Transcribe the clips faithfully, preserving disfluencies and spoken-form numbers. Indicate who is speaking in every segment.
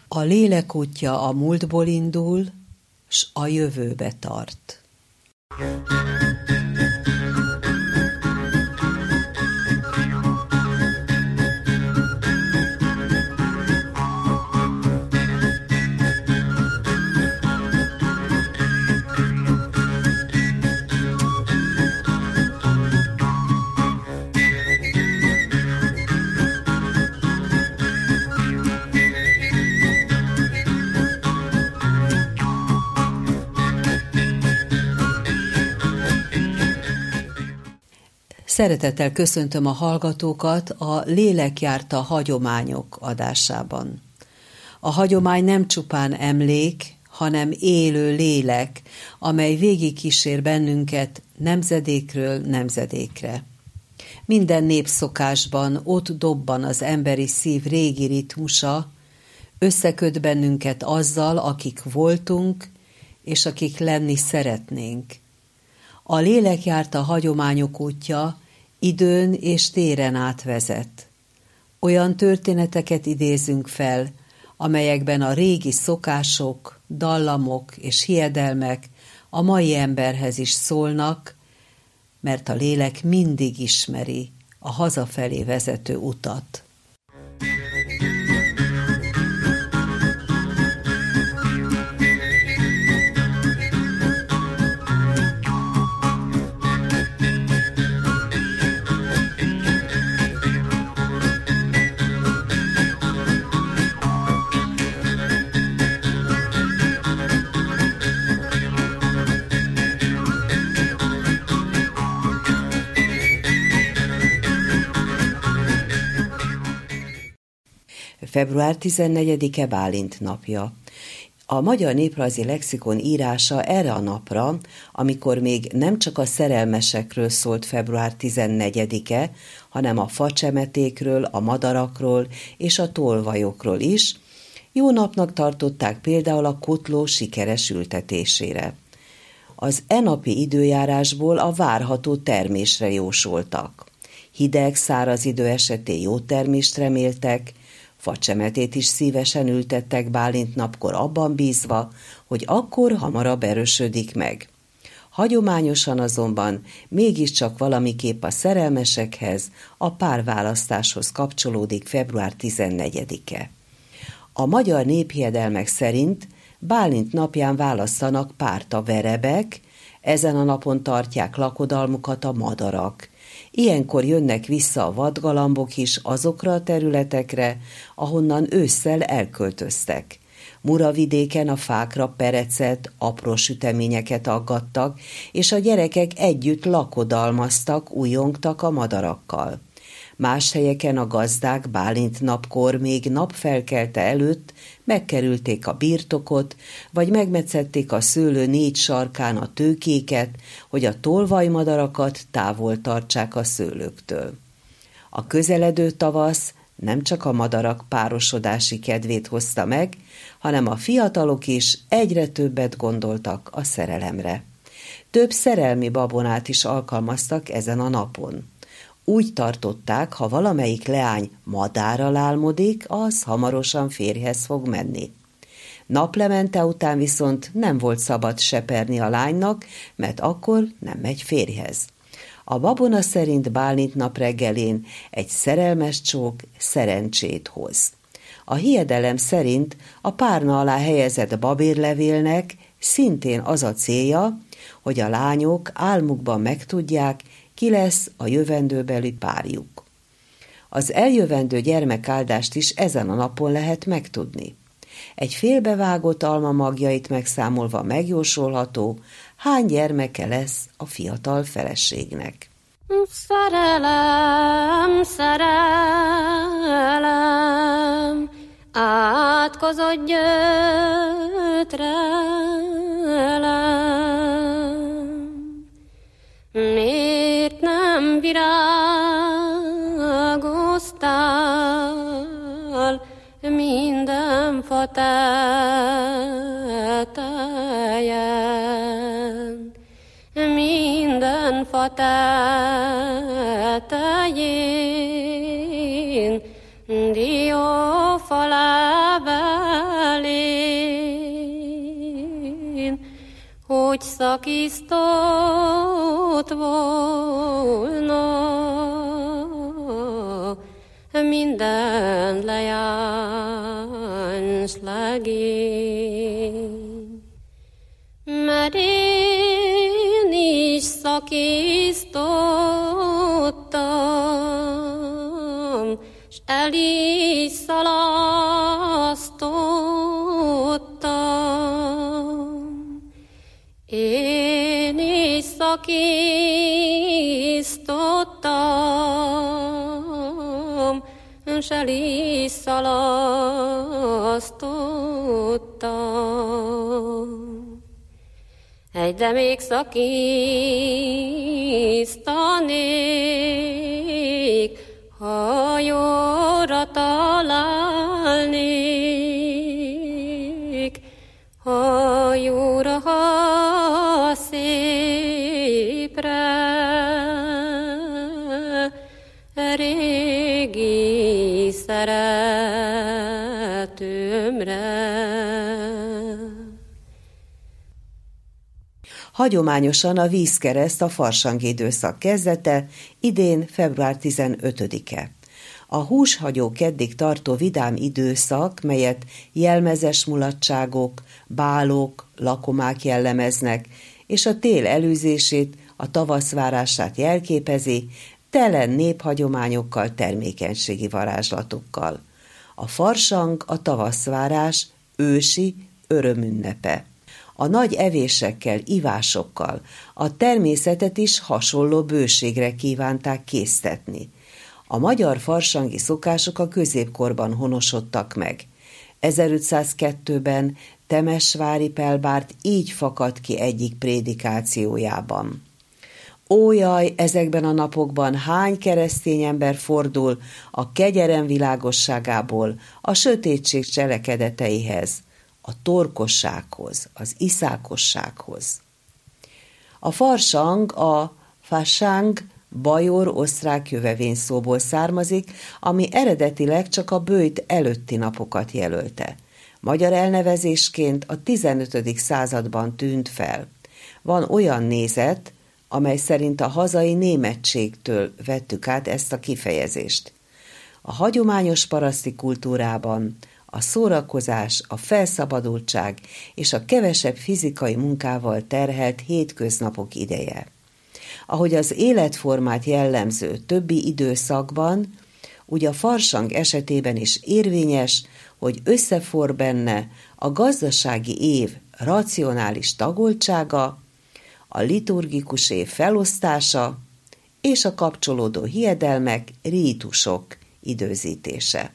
Speaker 1: A lélek útja a múltból indul, s a jövőbe tart. Szeretettel köszöntöm a hallgatókat a Lélek járta hagyományok adásában. A hagyomány nem csupán emlék, hanem élő lélek, amely végigkísér bennünket nemzedékről nemzedékre. Minden népszokásban ott dobban az emberi szív régi ritmusa, összeköt bennünket azzal, akik voltunk, és akik lenni szeretnénk. A lélek járta hagyományok útja időn és téren átvezet. Olyan történeteket idézünk fel, amelyekben a régi szokások, dallamok és hiedelmek a mai emberhez is szólnak, mert a lélek mindig ismeri a hazafelé vezető utat. február tizennegyedike Bálint napja. A Magyar Néprajzi Lexikon írása erre a napra, amikor még nem csak a szerelmesekről szólt február tizennegyedike, hanem a facsemetékről, a madarakról és a tolvajokról is, jó napnak tartották például a kotló sikeres ültetésére. Az e napi időjárásból a várható termésre jósoltak. Hideg, száraz idő esetén jó termést reméltek, facsemetét is szívesen ültettek Bálint napkor abban bízva, hogy akkor hamarabb erősödik meg. Hagyományosan azonban mégiscsak valamiképp a szerelmesekhez, a párválasztáshoz kapcsolódik február tizennegyedike. A magyar néphiedelmek szerint Bálint napján választanak párt a verebek, ezen a napon tartják lakodalmukat a madarak. Ilyenkor jönnek vissza a vadgalambok is azokra a területekre, ahonnan ősszel elköltöztek. Muravidéken a fákra perecet, apró süteményeket aggattak, és a gyerekek együtt lakodalmaztak, újongtak a madarakkal. Más helyeken a gazdák Bálint napkor még napfelkelte előtt megkerülték a birtokot, vagy megmetszették a szőlő négy sarkán a tőkéket, hogy a tolvajmadarakat távol tartsák a szőlőktől. A közeledő tavasz nem csak a madarak párosodási kedvét hozta meg, hanem a fiatalok is egyre többet gondoltak a szerelemre. Több szerelmi babonát is alkalmaztak ezen a napon. Úgy tartották, ha valamelyik leány madárral álmodik, az hamarosan férjhez fog menni. Naplemente után viszont nem volt szabad seperni a lánynak, mert akkor nem megy férjhez. A babona szerint Bálint nap reggelén egy szerelmes csók szerencsét hoz. A hiedelem szerint a párna alá helyezett babérlevélnek szintén az a célja, hogy a lányok álmukban megtudják, ki lesz a jövendőbeli párjuk. Az eljövendő gyermekáldást is ezen a napon lehet megtudni. Egy félbevágott alma magjait megszámolva megjósolható, hány gyermeke lesz a fiatal feleségnek.
Speaker 2: Szerelem, szerelem, átkozott gyötrelem. Miért nem virágoztál minden fa tetején, minden fa tetején, diófa levelek hogy szakított volna minden lejáns legény. Mert én is szakíztottam, s el is szalasztottam. Én is szakíztottam, s el is szalasztottam. Egyre még szakíztanék, ha jóra találnék, ha jóra, ha szépre, régi szeretőmre.
Speaker 1: Hagyományosan a vízkereszt a farsangi időszak kezdete, idén február tizenötödike. A húshagyó keddig tartó vidám időszak, melyet jelmezes mulatságok, bálok, lakomák jellemeznek, és a tél előzését, a tavasz várását jelképezi, tele néphagyományokkal, termékenységi varázslatokkal. A farsang a tavaszvárás ősi örömünnepe. A nagy evésekkel, ivásokkal a természetet is hasonló bőségre kívánták késztetni. A magyar farsangi szokások a középkorban honosodtak meg. ezerötszázkettőben Temesvári Pelbárt így fakadt ki egyik prédikációjában. Ó jaj, ezekben a napokban hány keresztény ember fordul a kegyelem világosságából a sötétség cselekedeteihez, a torkossághoz, az iszákossághoz. A farsang a fasang bajor-osztrák jövevényszóból származik, ami eredetileg csak a böjt előtti napokat jelölte. Magyar elnevezésként a tizenötödik században tűnt fel. Van olyan nézet, amely szerint a hazai németségtől vettük át ezt a kifejezést. A hagyományos paraszti kultúrában a szórakozás, a felszabadultság és a kevesebb fizikai munkával terhelt hétköznapok ideje. Ahogy az életformát jellemző többi időszakban, úgy a farsang esetében is érvényes, hogy összefor benne a gazdasági év racionális tagoltsága, a liturgikus év felosztása és a kapcsolódó hiedelmek, rítusok időzítése.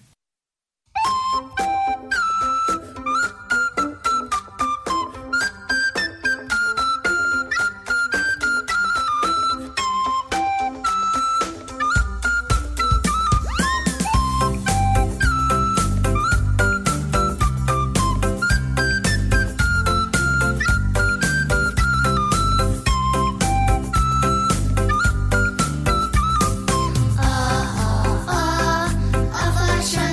Speaker 3: A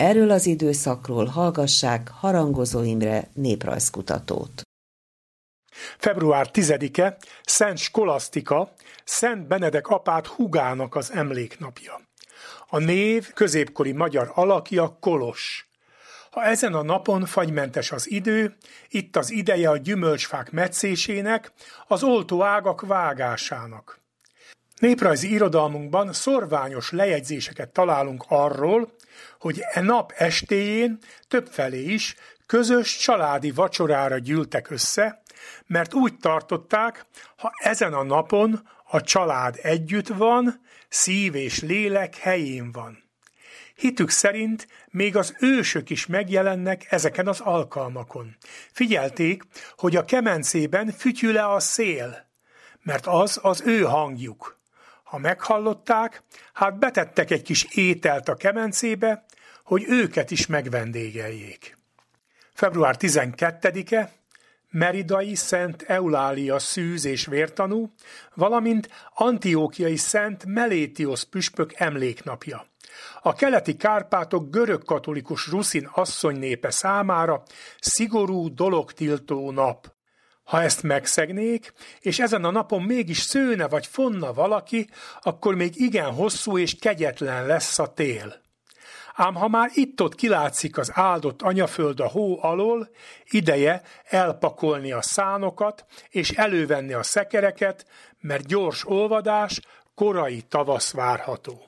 Speaker 1: Erről az időszakról hallgassák Harangozó Imre néprajzkutatót.
Speaker 3: február tizedike Szent Skolasztika, Szent Benedek apát húgának az emléknapja. A név középkori magyar alakja Kolos. Ha ezen a napon fagymentes az idő, itt az ideje a gyümölcsfák metszésének, az oltóágak vágásának. Néprajzi irodalmunkban szorványos lejegyzéseket találunk arról, hogy e nap estéjén többfelé is közös családi vacsorára gyűltek össze, mert úgy tartották, ha ezen a napon a család együtt van, szív és lélek helyén van. Hitük szerint még az ősök is megjelennek ezeken az alkalmakon. Figyelték, hogy a kemencében fütyül-e a szél, mert az az ő hangjuk. Ha meghallották, hát betettek egy kis ételt a kemencébe, hogy őket is megvendégeljék. február tizenkettedike meridai Szent Eulália szűz és vértanú, valamint antiókiai Szent Melétiosz püspök emléknapja. A keleti Kárpátok görögkatolikus ruszin asszonynépe számára szigorú dologtiltó nap. Ha ezt megszegnék, és ezen a napon mégis szőne vagy fonna valaki, akkor még igen hosszú és kegyetlen lesz a tél. Ám ha már itt-ott kilátszik az áldott anyaföld a hó alól, ideje elpakolni a szánokat és elővenni a szekereket, mert gyors olvadás, korai tavasz várható.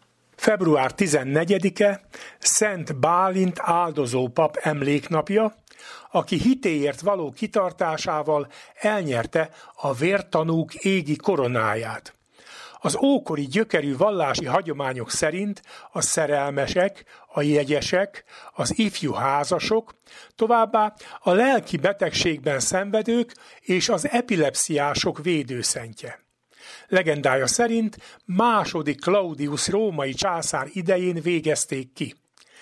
Speaker 3: február tizennegyedike Szent Bálint áldozó pap emléknapja, aki hitéért való kitartásával elnyerte a vértanúk égi koronáját. Az ókori gyökerű vallási hagyományok szerint a szerelmesek, a jegyesek, az ifjú házasok, továbbá a lelki betegségben szenvedők és az epilepsziások védőszentje. Legendája szerint második Claudius római császár idején végezték ki.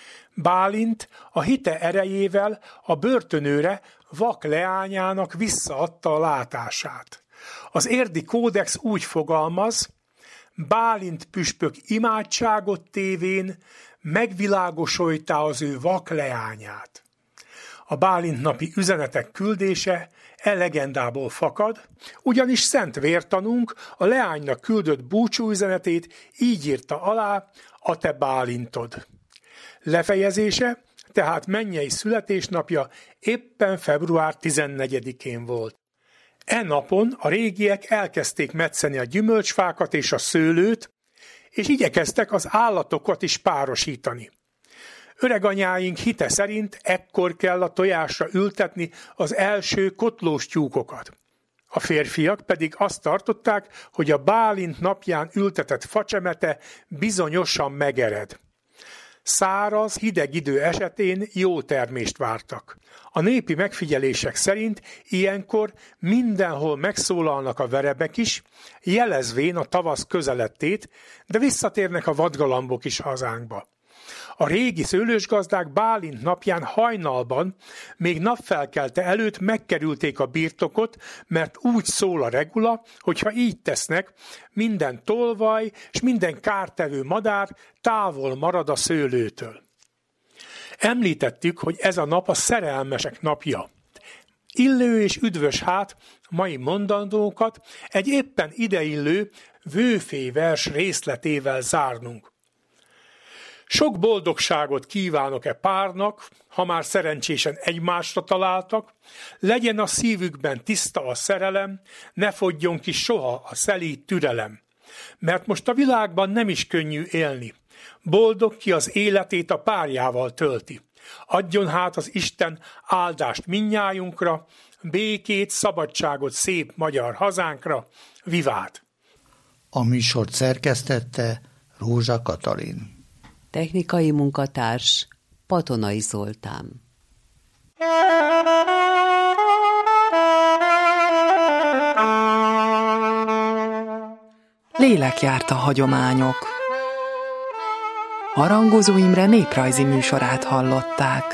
Speaker 3: Bálint a hite erejével a börtönőre vak leányának visszaadta a látását. Az érdi kódex úgy fogalmaz: Bálint püspök imádságot tévén megvilágosoltá az ő vak leányát. A Bálint napi üzenetek küldése e legendából fakad, ugyanis szent vértanunk a leánynak küldött búcsúüzenetét így írta alá: a te Bálintod. Lefejezése, tehát mennyei születésnapja éppen február tizennegyedikén volt. E napon a régiek elkezdték metszeni a gyümölcsfákat és a szőlőt, és igyekeztek az állatokat is párosítani. Öreganyáink hite szerint ekkor kell a tojásra ültetni az első kotlós tyúkokat. A férfiak pedig azt tartották, hogy a Bálint napján ültetett facsemete bizonyosan megered. Száraz, hideg idő esetén jó termést vártak. A népi megfigyelések szerint ilyenkor mindenhol megszólalnak a verebek is, jelezvén a tavasz közelettét, de visszatérnek a vadgalambok is hazánkba. A régi szőlősgazdák Bálint napján hajnalban, még napfelkelte előtt megkerülték a birtokot, mert úgy szól a regula, hogy ha így tesznek, minden tolvaj és minden kártevő madár távol marad a szőlőtől. Említettük, hogy ez a nap a szerelmesek napja. Illő és üdvös hát mai mondandókat egy éppen ideillő vőfé vers részletével zárnunk. Sok boldogságot kívánok-e párnak, ha már szerencsésen egymásra találtak, legyen a szívükben tiszta a szerelem, ne fogjon ki soha a szelíd türelem. Mert most a világban nem is könnyű élni. Boldog, ki az életét a párjával tölti. Adjon hát az Isten áldást mindnyájunkra, békét, szabadságot szép magyar hazánkra, vivát!
Speaker 4: A műsort szerkesztette Rózsa Katalin.
Speaker 1: Technikai munkatárs Patonai Zoltán.
Speaker 5: Lélekjárta hagyományok. Harangozó Imre néprajzi műsorát hallották.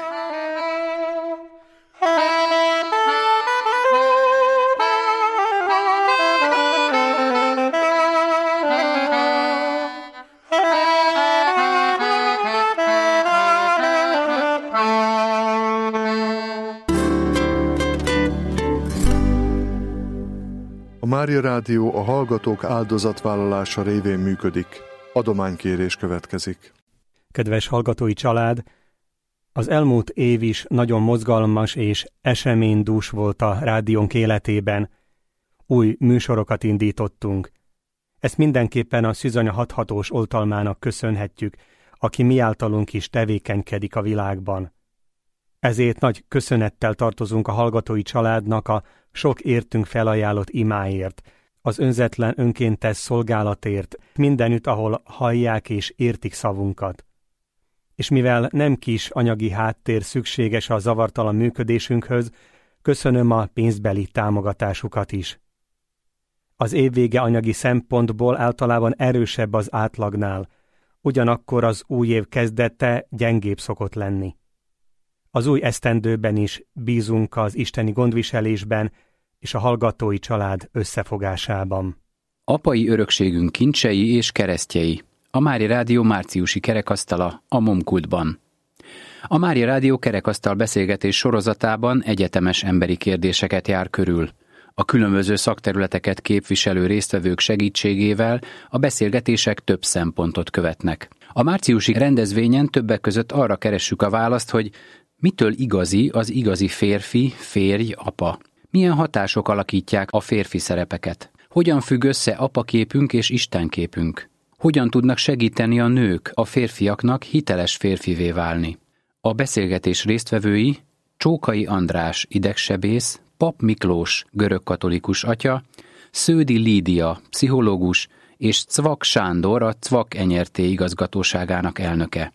Speaker 6: Mária Rádió a hallgatók áldozatvállalása révén működik. Adománykérés következik.
Speaker 7: Kedves hallgatói család, az elmúlt év is nagyon mozgalmas és eseménydús volt a rádiónk életében. Új műsorokat indítottunk. Ezt mindenképpen a Szűzanya hathatós oltalmának köszönhetjük, aki mi általunk is tevékenykedik a világban. Ezért nagy köszönettel tartozunk a hallgatói családnak a sok értünk felajánlott imáért, az önzetlen önkéntes szolgálatért, mindenütt, ahol hallják és értik szavunkat. És mivel nem kis anyagi háttér szükséges a zavartalan működésünkhöz, köszönöm a pénzbeli támogatásukat is. Az évvége anyagi szempontból általában erősebb az átlagnál, ugyanakkor az új év kezdete gyengébb szokott lenni. Az új esztendőben is bízunk az isteni gondviselésben és a hallgatói család összefogásában.
Speaker 8: Apai örökségünk kincsei és keresztjei. A Mária Rádió márciusi kerekasztala a Momkultban. A Mária Rádió kerekasztal beszélgetés sorozatában egyetemes emberi kérdéseket jár körül. A különböző szakterületeket képviselő résztvevők segítségével a beszélgetések több szempontot követnek. A márciusi rendezvényen többek között arra keressük a választ, hogy mitől igazi az igazi férfi, férj, apa? Milyen hatások alakítják a férfi szerepeket? Hogyan függ össze apaképünk és istenképünk? Hogyan tudnak segíteni a nők a férfiaknak hiteles férfivé válni? A beszélgetés résztvevői Csókai András, idegsebész, Pap Miklós, görögkatolikus atya, Sződi Lídia, pszichológus, és Cvak Sándor, a Cvak Enyerté igazgatóságának elnöke.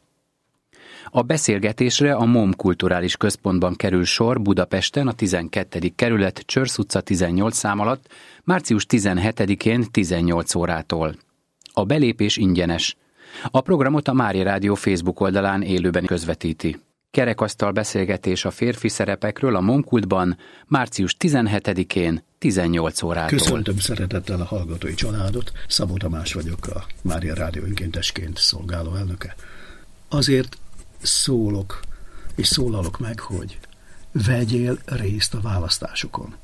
Speaker 8: A beszélgetésre a MOM Kulturális Központban kerül sor Budapesten, a tizenkettedik kerület Csörsz utca tizennyolc szám alatt, március tizenhetedikén tizennyolc órától. A belépés ingyenes. A programot a Mária Rádió Facebook oldalán élőben közvetíti. Kerekasztal beszélgetés a férfi szerepekről a Momkultban március tizenhetedikén tizennyolc órától.
Speaker 9: Köszöntöm szeretettel a hallgatói családot, Szabó Tamás vagyok, a Mária Rádió önkéntesként szolgáló elnöke. Azért szólok és szólalok meg, hogy vegyél részt a választásokon.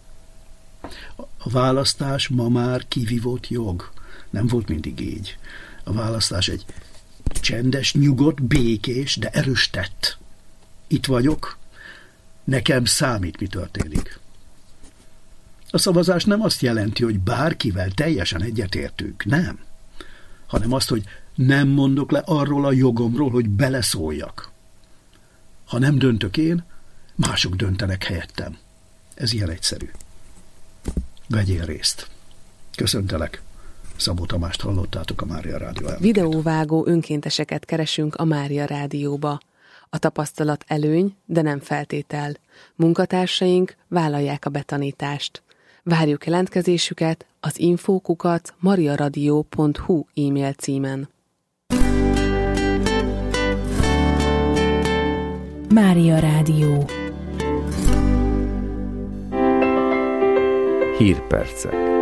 Speaker 9: A választás ma már kivívott jog. Nem volt mindig így. A választás egy csendes, nyugodt, békés, de erős tett. Itt vagyok, nekem számít, mi történik. A szavazás nem azt jelenti, hogy bárkivel teljesen egyetértünk, nem. Hanem azt, hogy nem mondok le arról a jogomról, hogy beleszóljak. Ha nem döntök én, mások döntenek helyettem. Ez ilyen egyszerű. Vegyél részt. Köszöntelek. Szabó Tamást hallottátok, a Mária Rádió elnökét.
Speaker 10: Videóvágó önkénteseket keresünk a Mária Rádióba. A tapasztalat előny, de nem feltétel. Munkatársaink vállalják a betanítást. Várjuk jelentkezésüket az infókukat mariaradio pont hu e-mail címen.
Speaker 11: Mária Rádió.
Speaker 12: Hírpercek.